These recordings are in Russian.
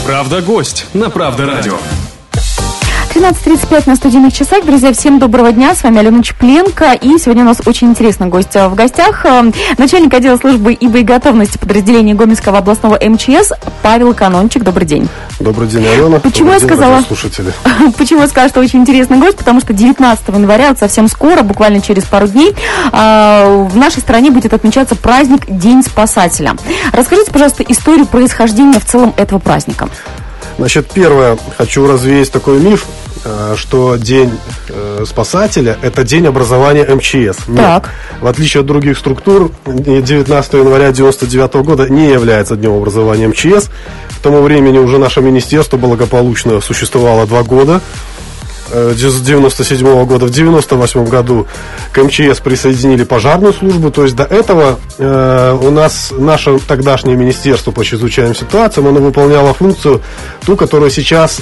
Правда, гость на Правда радио. 13:35 на студийных часах. Друзья, всем доброго дня. С вами Алена Чепленко. И сегодня у нас очень интересный гость в гостях. Начальник отдела службы и боеготовности подразделения Гомельского областного МЧС Павел Канончик. Добрый день. Добрый день, Алена. Почему я сказала, что очень интересный гость? Потому что 19 января, вот совсем скоро, буквально через пару дней, в нашей стране будет отмечаться праздник День спасателя. Расскажите, пожалуйста, историю происхождения в целом этого праздника. Значит, первое, хочу развеять такой миф, что День спасателя – это день образования МЧС. Так. В отличие от других структур, 19 января 1999 года не является днем образования МЧС. К тому времени уже наше министерство благополучно существовало 2 года. С 97 года, в 98 году к МЧС присоединили пожарную службу. То есть до этого у нас наше тогдашнее министерство по чрезвычайным ситуациям, оно выполняло функцию, ту, которую сейчас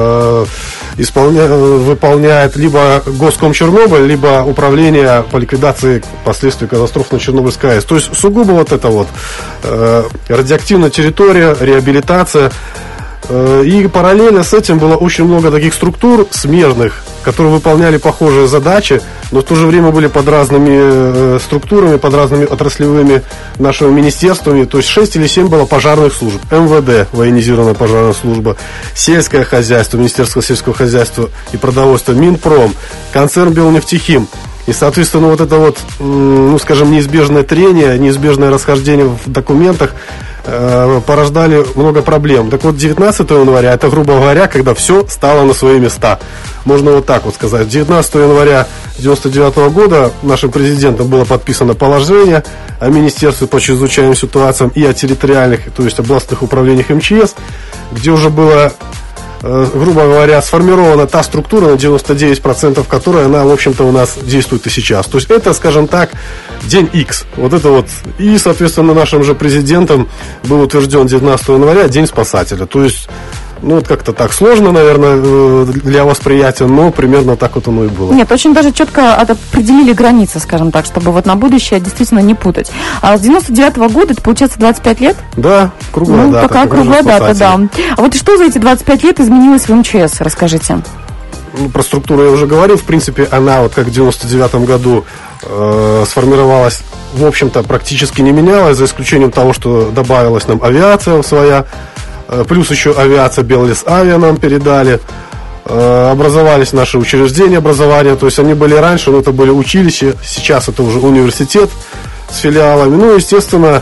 выполняет либо Госком Чернобыль, либо Управление по ликвидации последствий катастроф на Чернобыльской АЭС. То есть сугубо вот это вот радиоактивная территория, реабилитация. И параллельно с этим было очень много таких структур смежных, которые выполняли похожие задачи, но в то же время были под разными структурами, под разными отраслевыми нашими министерствами. То есть 6 или 7 было пожарных служб. МВД, военизированная пожарная служба, сельское хозяйство, Министерство сельского хозяйства и продовольствия, Минпром, концерн Белнефтехим. И, соответственно, вот это вот, скажем, неизбежное трение, неизбежное расхождение в документах порождали много проблем. Так вот, 19 января, это, грубо говоря, когда все стало на свои места. Можно вот так вот сказать. 19 января 1999 года нашим президентом было подписано положение о Министерстве по чрезвычайным ситуациям и о территориальных, то есть областных управлениях МЧС, где уже было, грубо говоря, сформирована та структура, на 99% которой она, в общем-то, у нас действует и сейчас. То есть это, скажем так, день X. Вот это вот. И, соответственно, нашим же президентом был утвержден 19 января День спасателя. То есть, вот как-то так сложно, наверное, для восприятия, но примерно так вот оно и было. Нет, очень даже четко определили границы, скажем так, чтобы вот на будущее действительно не путать. А с 99-го года, это получается 25 лет? Да, круглая дата. Такая круглая дата, да. А вот что за эти 25 лет изменилось в МЧС, расскажите. Про структуру я уже говорил. В принципе, она вот как в 99 году сформировалась, в общем-то, практически не менялась, за исключением того, что добавилась нам авиация своя, плюс еще авиация Беллесавиа нам передали, образовались наши учреждения образования, то есть они были раньше, но это были училища, сейчас это уже университет с филиалами, естественно,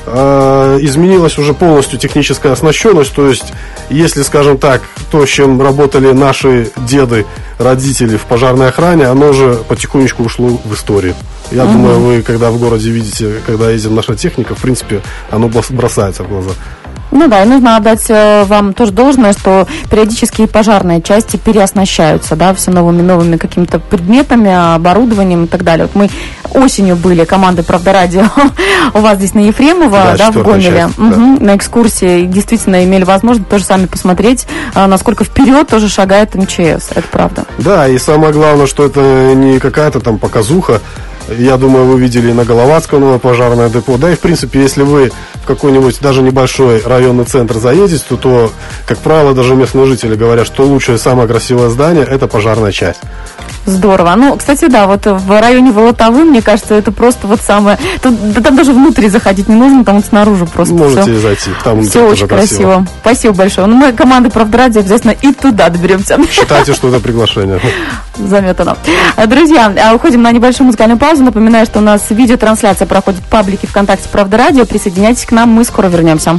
изменилась уже полностью техническая оснащенность, то есть, если, скажем так, то, с чем работали наши деды, родители в пожарной охране, оно уже потихонечку ушло в историю. Я думаю, вы, когда в городе видите, когда ездит наша техника, в принципе, оно бросается в глаза. Ну да, и нужно отдать вам тоже должное, что периодически пожарные части переоснащаются, да, все новыми какими-то предметами, оборудованием и так далее. Вот мы осенью были командой «Правда радио» у вас здесь на Ефремово, да, в Гомеле, на экскурсии, и действительно имели возможность тоже сами посмотреть, насколько вперед тоже шагает МЧС, это правда. Да, и самое главное, что это не какая-то там показуха. Я думаю, вы видели на Головацком новое пожарное депо. Да и, в принципе, если вы в какой-нибудь даже небольшой районный центр заедете, то, как правило, даже местные жители говорят, что лучшее и самое красивое здание – это пожарная часть. Здорово. Ну, кстати, да, вот в районе Волотовы, мне кажется, это просто вот самое... Там даже внутрь заходить не нужно, там вот снаружи просто можете зайти. Там все очень красиво. Спасибо большое. Ну, мы командой «Правда радио» обязательно и туда доберемся. Считайте, что это приглашение. Заметано. Друзья, уходим на небольшую музыкальную паузу. Напоминаю, что у нас видеотрансляция проходит в паблике ВКонтакте «Правда радио». Присоединяйтесь к нам, мы скоро вернемся.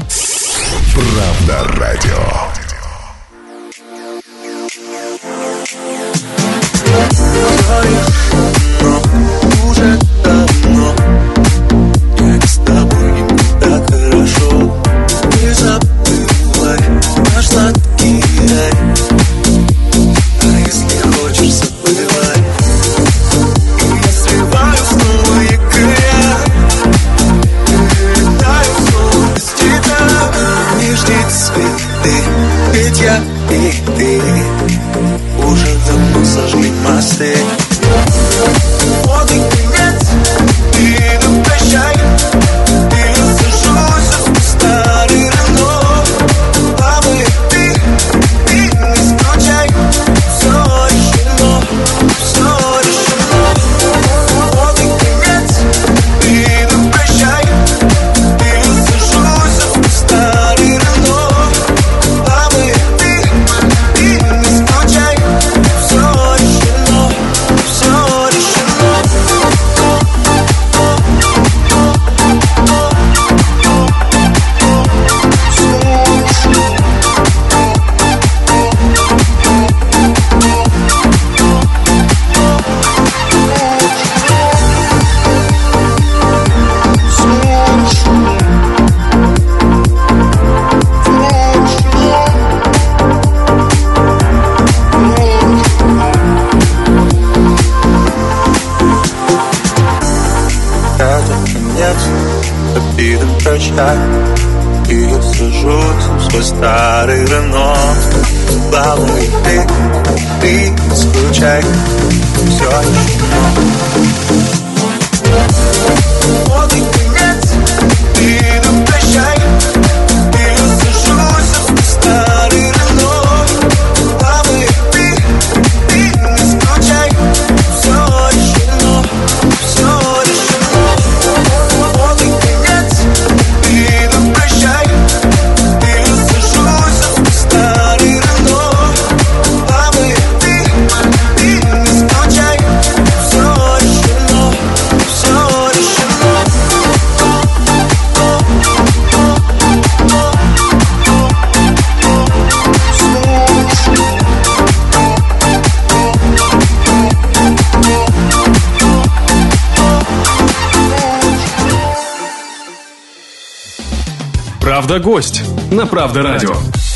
Правда радио. Но уже давно я не с тобой так хорошо. Не забывай наш сладкий рай. А если хочешь, забывай. Я срываю снова якоря. Летаю снова без тебя. Не жди цветы, ведь я и ты уже давно сожгли мосты. обидам прощай. И я сажусь в свой старый Рено. Главное, ты не скучай. Все еще вот и конец, обидам прощай. И я сажусь в свой старый Рено. Главное, ты не скучай. Все решено, все решено. Вот и конец, обидам прощай. И я сажусь в свой старый Рено. Главное, ты не скучай. Все решено, все решено. Правда, гость на Правда радио.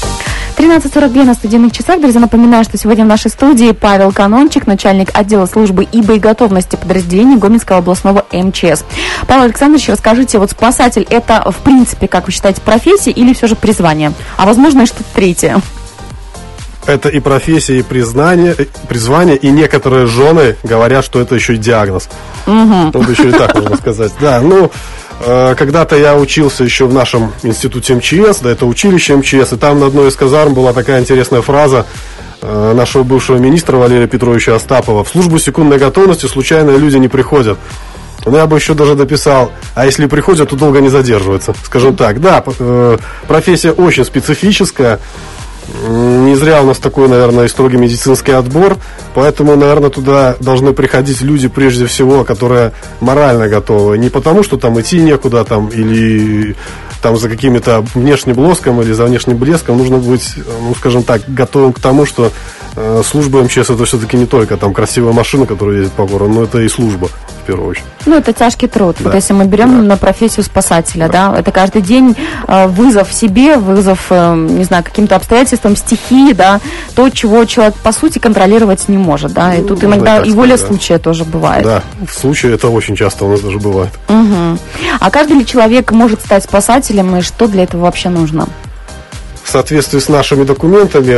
13:42 на студийных часах. Друзья, напоминаю, что сегодня в нашей студии Павел Канончик, начальник отдела службы и боеготовности подразделений Гомельского областного МЧС. Павел Александрович, расскажите, вот спасатель — это, в принципе, как вы считаете, профессия или все же призвание? А возможно и что-то третье? Это и профессия, и призвание, и некоторые жены говорят, что это еще и диагноз. Вот еще и так можно сказать. Да, когда-то я учился еще в нашем институте МЧС, да, это училище МЧС, и там на одной из казарм была такая интересная фраза нашего бывшего министра Валерия Петровича Остапова: в службу секундной готовности случайные люди не приходят. Но я бы еще даже дописал: а если приходят, то долго не задерживаются. Скажем так, да, профессия очень специфическая. Не зря у нас такой, наверное, и строгий медицинский отбор, поэтому, наверное, туда должны приходить люди, прежде всего, которые морально готовы. Не потому, что там идти некуда, там, или там за какими-то внешним блеском или за внешним блеском. Нужно быть, скажем так, готовым к тому, что служба МЧС — это все-таки не только там красивая машина, которая ездит по городу, но это и служба, в первую очередь. Это тяжкий труд. Да. Вот если мы берем на профессию спасателя, да, это каждый день вызов себе, вызов, не знаю, каким-то обстоятельствам, стихии, да, то, чего человек, по сути, контролировать не может, да, и тут иногда и воля случая тоже бывает. Да, в случае это очень часто у нас даже бывает. А каждый ли человек может стать спасателем, и что для этого вообще нужно? В соответствии с нашими документами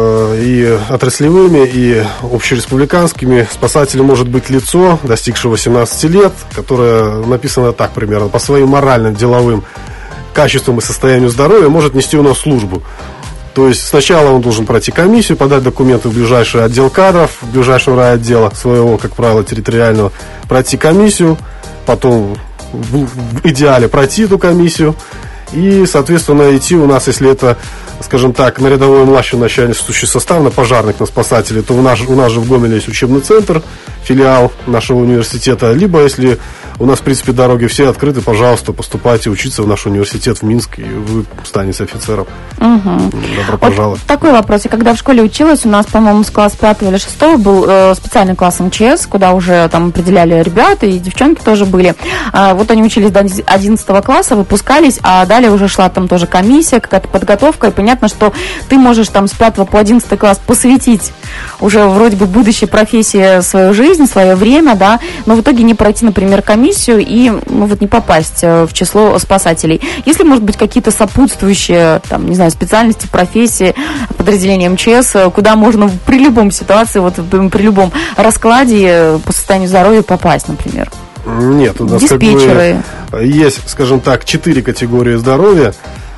и отраслевыми, и общереспубликанскими, спасателем может быть лицо, достигшее 18 лет, которое написано так примерно: по своим моральным, деловым качествам и состоянию здоровья может нести у нас службу. То есть сначала он должен пройти комиссию, подать документы в ближайший отдел кадров, в ближайшего райотдела своего, как правило, территориального, пройти комиссию, потом в идеале пройти эту комиссию. И, соответственно, идти у нас, если это, скажем так, на рядовой младший начальствующий состав, на пожарных, на спасателей, то у нас же в Гомеле есть учебный центр, филиал нашего университета. Либо, если у нас, в принципе, дороги все открыты, пожалуйста, поступайте учиться в наш университет в Минск, и вы станете офицером. Добро пожаловать. Вот такой вопрос. Я когда в школе училась, у нас, по-моему, с класса 5 или 6 был специальный класс МЧС, куда уже там определяли ребята, и девчонки тоже были. Вот они учились до 11 класса, выпускались, а далее уже шла там тоже комиссия, какая-то подготовка, и понятно, что ты можешь там с 5 по 11 класс посвятить уже вроде бы будущей профессии свою жизнь, свое время, да, но в итоге не пройти, например, комиссию и не попасть в число спасателей. Если, может быть, какие-то сопутствующие, там, не знаю, специальности, профессии, подразделения МЧС, куда можно при любом ситуации, при любом раскладе по состоянию здоровья попасть, например? Нет, у нас диспетчеры. Есть, скажем так, 4 категории здоровья.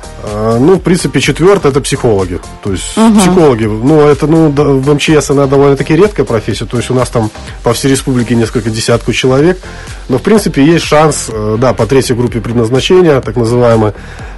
В принципе, 4-я — это психологи. То есть психологи, в МЧС она довольно-таки редкая профессия. То есть у нас там по всей республике несколько десятков человек. Но, в принципе, есть шанс, по 3-й группе предназначения, так называемой,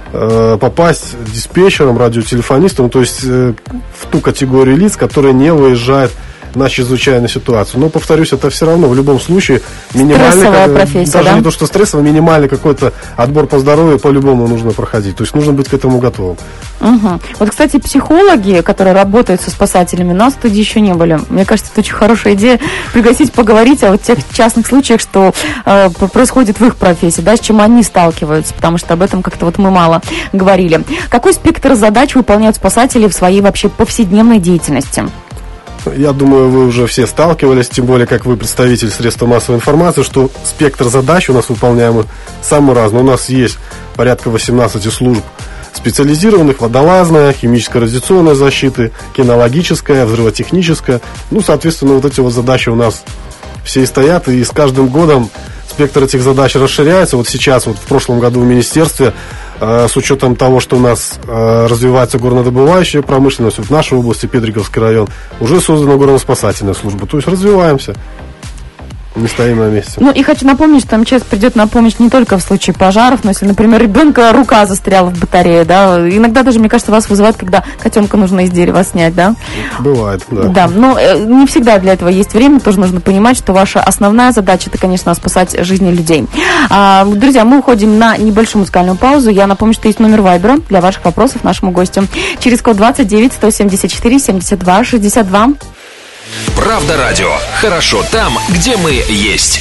попасть диспетчером, радиотелефонистом, то есть в ту категорию лиц, которые не выезжают на чрезвычайную ситуацию. Но, повторюсь, это все равно в любом случае минимальный, профессия, даже да? не то, что стрессовый, минимальный какой-то отбор по здоровью по-любому нужно проходить. То есть нужно быть к этому готовым. Вот, кстати, психологи, которые работают со спасателями, у нас в студии еще не были. Мне кажется, это очень хорошая идея пригласить поговорить о тех частных случаях, что происходит в их профессии, да, с чем они сталкиваются, потому что об этом как-то мы мало говорили. Какой спектр задач выполняют спасатели в своей вообще повседневной деятельности? Я думаю, вы уже все сталкивались, тем более, как вы представитель средства массовой информации, что спектр задач у нас выполняемый самый разный. У нас есть порядка 18 служб специализированных: водолазная, химическая радиационная защита, кинологическая, взрывотехническая. Соответственно, вот эти вот задачи у нас все и стоят, и с каждым годом спектр этих задач расширяется. Вот сейчас, в прошлом году в министерстве, с учетом того, что у нас развивается горнодобывающая промышленность, в нашей области, Петриковский район, уже создана горноспасательная служба. То есть развиваемся. Не стоим на месте. И хочу напомнить, что МЧС придет на помощь не только в случае пожаров, но если, например, ребенка рука застряла в батарее, да, иногда даже, мне кажется, вас вызывают, когда котенка нужно из дерева снять, да? Бывает, да. Да, но не всегда для этого есть время, тоже нужно понимать, что ваша основная задача — это, конечно, спасать жизни людей. Друзья, мы уходим на небольшую музыкальную паузу. Я напомню, что есть номер Вайбера для ваших вопросов нашему гостю. Через код 29 174 72 62. Правда радио. Хорошо там, где мы есть.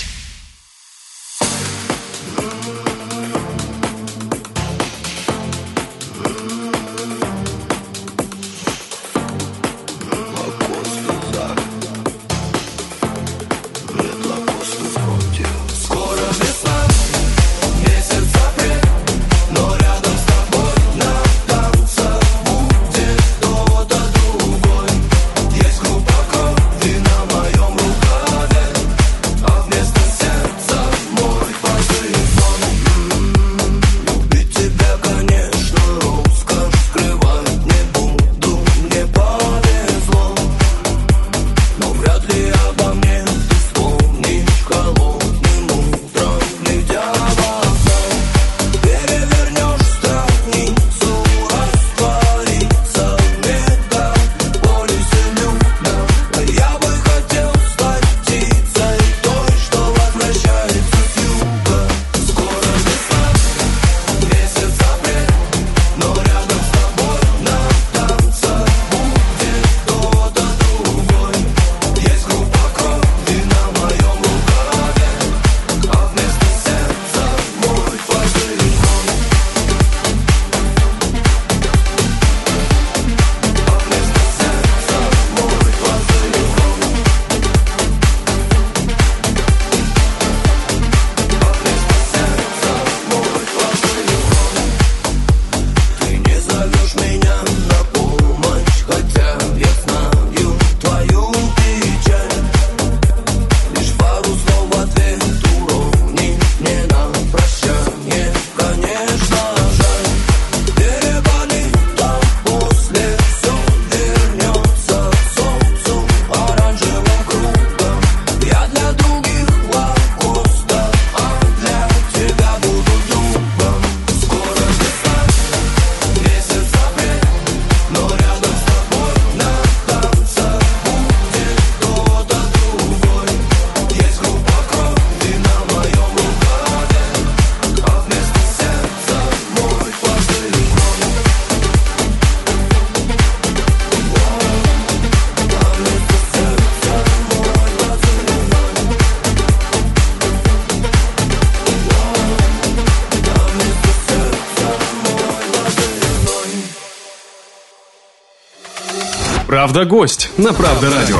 Правда-гость на Правда радио.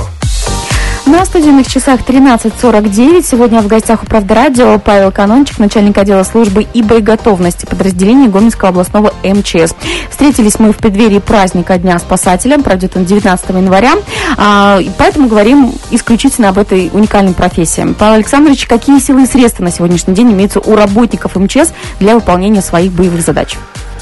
На студийных часах 13:49. Сегодня в гостях у Правда радио Павел Канончик, начальник отдела службы и боеготовности подразделения Гомельского областного МЧС. Встретились мы в преддверии праздника Дня спасателя, пройдет он 19 января, поэтому говорим исключительно об этой уникальной профессии. Павел Александрович, какие силы и средства на сегодняшний день имеются у работников МЧС для выполнения своих боевых задач?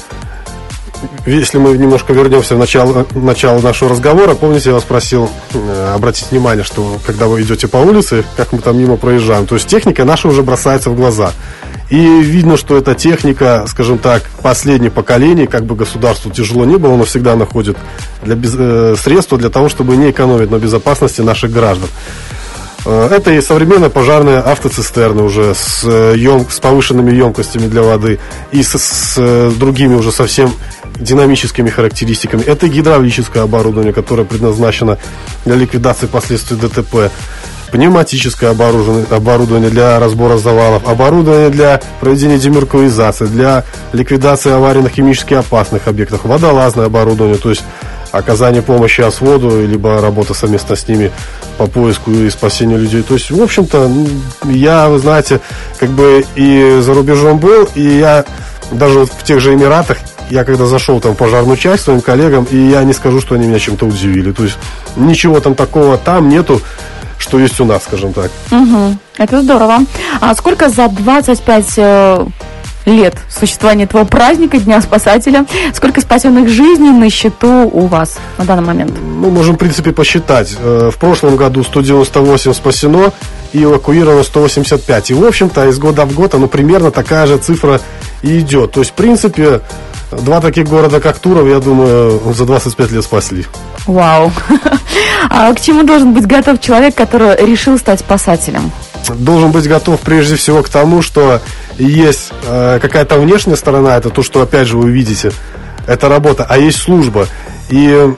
Если мы немножко вернемся в начало нашего разговора, помните, я вас просил обратить внимание, что когда вы идете по улице, как мы там мимо проезжаем, то есть техника наша уже бросается в глаза. И видно, что эта техника, скажем так, последних поколений, как бы государству тяжело не было, но всегда находит средства для того, чтобы не экономить на безопасности наших граждан. Это и современная пожарная автоцистерна уже с повышенными емкостями для воды и с другими уже совсем динамическими характеристиками. Это и гидравлическое оборудование, которое предназначено для ликвидации последствий ДТП. Пневматическое оборудование для разбора завалов, оборудование для проведения демеркуризации, для ликвидации аварийных химически опасных объектов, водолазное оборудование. То есть оказание помощи осводу, либо работа совместно с ними по поиску и спасению людей. То есть, в общем-то, я, вы знаете, как бы и за рубежом был, и я даже вот в тех же Эмиратах, я когда зашел там в пожарную часть своим коллегам, и я не скажу, что они меня чем-то удивили. То есть, ничего там такого там нету, что есть у нас, скажем так. Угу. Это здорово. А сколько за 25 лет существования этого праздника, Дня спасателя, сколько спасенных жизней на счету у вас на данный момент? Ну, можем, в принципе, посчитать. В прошлом году 198 спасено и эвакуировано 185. И, в общем-то, из года в год, примерно такая же цифра и идет. То есть, в принципе, два таких города, как Туров, я думаю, за 25 лет спасли. Вау. А к чему должен быть готов человек, который решил стать спасателем? Должен быть готов прежде всего к тому, что есть какая-то внешняя сторона, это то, что опять же вы видите, это работа, а есть служба. И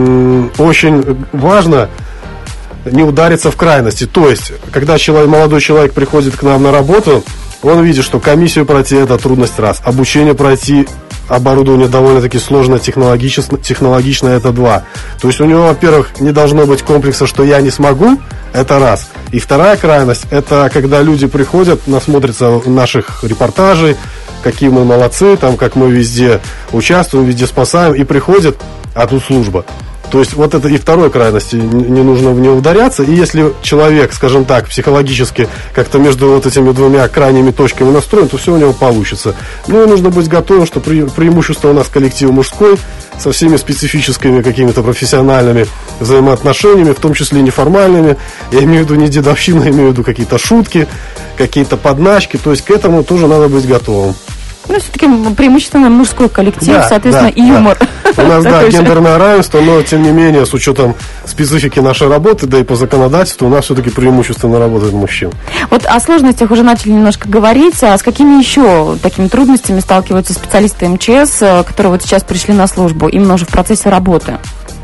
очень важно не удариться в крайности. То есть, когда молодой человек приходит к нам на работу, он видит, что комиссию пройти – это трудность раз, обучение пройти, оборудование довольно-таки сложно, технологично это два. То есть у него, во-первых, не должно быть комплекса, что я не смогу, это раз. И вторая крайность, это когда люди приходят, насмотрятся наших репортажей, какие мы молодцы, там, как мы везде участвуем, везде спасаем, и приходят, а тут служба. То есть вот это и второй крайности, не нужно в нее ударяться. И если человек, скажем так, психологически как-то между вот этими двумя крайними точками настроен, то все у него получится. Ну и нужно быть готовым, что преимущество у нас коллектив мужской, со всеми специфическими какими-то профессиональными взаимоотношениями, в том числе неформальными. Я имею в виду не дедовщину, я имею в виду какие-то шутки, какие-то подначки. То есть к этому тоже надо быть готовым. Ну, все-таки преимущественно мужской коллектив, да, соответственно, да, и юмор. Да. У нас, да, гендерное равенство, но, тем не менее, с учетом специфики нашей работы, да и по законодательству, у нас все-таки преимущественно работают мужчин. Вот о сложностях уже начали немножко говорить. А с какими еще такими трудностями сталкиваются специалисты МЧС, которые вот сейчас пришли на службу, именно уже в процессе работы?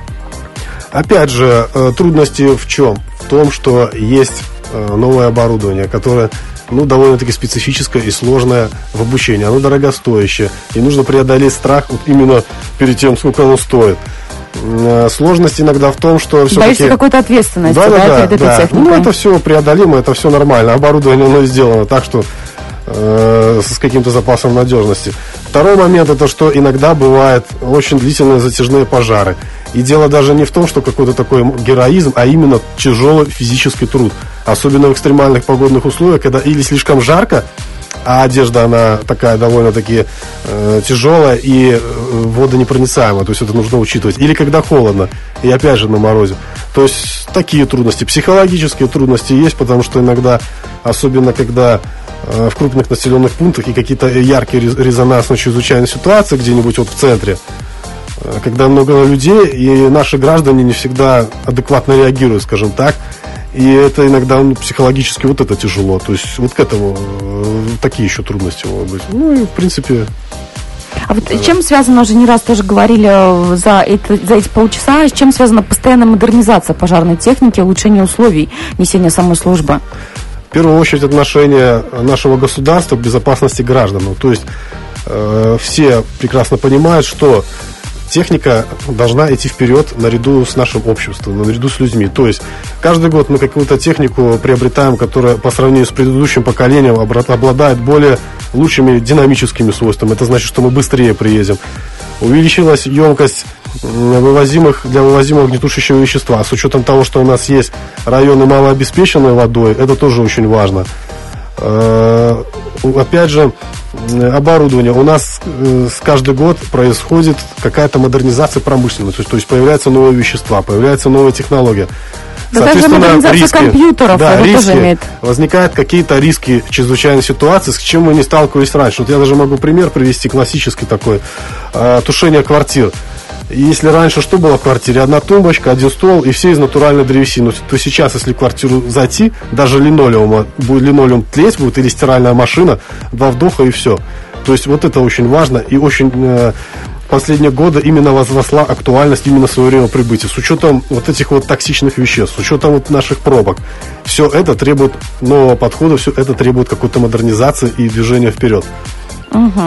Опять же, трудности в чем? В том, что есть новое оборудование, которое довольно-таки специфическое и сложное в обучении. Оно дорогостоящее. И нужно преодолеть страх вот именно перед тем, сколько оно стоит. Сложность иногда в том, что все-таки... Боишься какой-то ответственности, перед этой техникой? Ну, это все преодолимо, это все нормально. Оборудование, оно сделано так, что с каким-то запасом надежности. Второй момент, это что иногда бывает очень длительные затяжные пожары. И дело даже не в том, что какой-то такой героизм, а именно тяжелый физический труд. Особенно в экстремальных погодных условиях, когда или слишком жарко, а одежда, она такая довольно-таки тяжелая и водонепроницаемая, то есть это нужно учитывать. Или когда холодно, и опять же на морозе. То есть такие трудности, психологические трудности есть, потому что иногда, особенно когда в крупных населенных пунктах и какие-то яркие резонансные чрезвычайные ситуации где-нибудь вот в центре, когда много людей, и наши граждане не всегда адекватно реагируют, скажем так. И это иногда психологически вот это тяжело. То есть вот к этому такие еще трудности могут быть. Ну и в принципе... А вот чем связано, уже не раз тоже говорили за эти полчаса, с чем связана постоянная модернизация пожарной техники, улучшение условий несения самой службы? В первую очередь отношение нашего государства к безопасности граждан. То есть все прекрасно понимают, что техника должна идти вперед наряду с нашим обществом, наряду с людьми. То есть каждый год мы какую-то технику приобретаем, которая по сравнению с предыдущим поколением обладает более лучшими динамическими свойствами. Это значит, что мы быстрее приедем. Увеличилась емкость для вывозимого огнетушащего вещества. С учетом того, что у нас есть районы малообеспеченные водой, это тоже очень важно. Опять же, оборудование. У нас каждый год происходит какая-то модернизация промышленности. То есть появляются новые вещества, появляются новые технологии. Да, соответственно, даже модернизация риски, компьютеров, да, риски, тоже имеет. Возникают какие-то риски чрезвычайной ситуации, с чем мы не сталкивались раньше. Вот я даже могу пример привести, классический такой. Тушение квартир. Если раньше что было в квартире? Одна тумбочка, один стол и все из натуральной древесины. То сейчас, если в квартиру зайти, даже линолеум тлеть будет или стиральная машина, 2 вдоха и все. То есть вот это очень важно и очень в последние годы именно возросла актуальность именно своего время прибытия. С учетом вот этих вот токсичных веществ, с учетом вот наших пробок. Все это требует нового подхода, все это требует какой-то модернизации и движения вперед. Угу.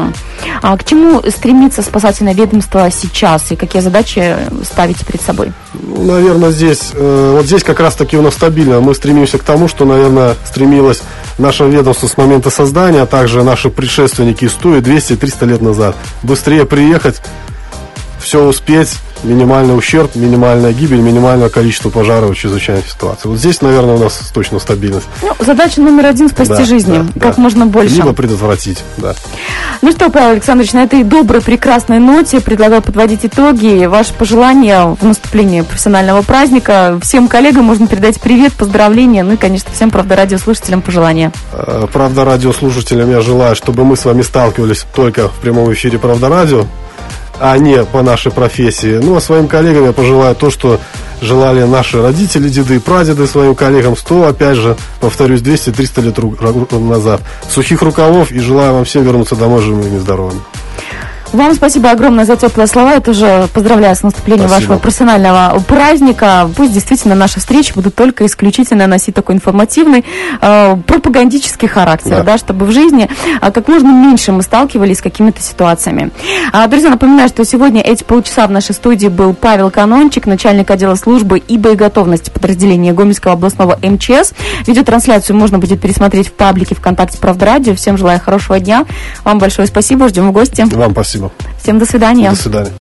А к чему стремится спасательное ведомство сейчас и какие задачи ставите перед собой? Наверное, здесь как раз-таки у нас стабильно. Мы стремимся к тому, что, наверное, стремилось наше ведомство с момента создания, а также наши предшественники 100, 200, 300 лет назад. Быстрее приехать, все успеть, минимальный ущерб, минимальная гибель, минимальное количество пожаров в чрезвычайных ситуациях. Вот здесь, наверное, у нас точно стабильность. Задача номер один — спасти жизни, как можно больше. Либо предотвратить, да. Ну что, Павел Александрович, на этой доброй, прекрасной ноте предлагаю подводить итоги. Ваши пожелания в наступлении профессионального праздника. Всем коллегам можно передать привет, поздравления, ну и, конечно, всем Правда Радио слушателям пожелания. Правда Радио слушателям я желаю, чтобы мы с вами сталкивались только в прямом эфире Правда Радио, а не по нашей профессии. Ну, а своим коллегам я пожелаю то, что желали наши родители, деды и прадеды своим коллегам 100, опять же, повторюсь, 200-300 лет назад. Сухих рукавов, и желаю вам всем вернуться домой живыми и здоровыми. Вам спасибо огромное за теплые слова. Я тоже поздравляю с наступлением вашего профессионального праздника. Пусть действительно наши встречи будут только исключительно носить такой информативный, пропагандический характер, да, чтобы в жизни как можно меньше мы сталкивались с какими-то ситуациями. Друзья, напоминаю, что сегодня эти полчаса в нашей студии был Павел Канончик, начальник отдела службы и боеготовности подразделения Гомельского областного МЧС. Видеотрансляцию можно будет пересмотреть в паблике ВКонтакте Правда Радио. Всем желаю хорошего дня. Вам большое спасибо. Ждем в гости. Вам спасибо. Всем до свидания. До свидания.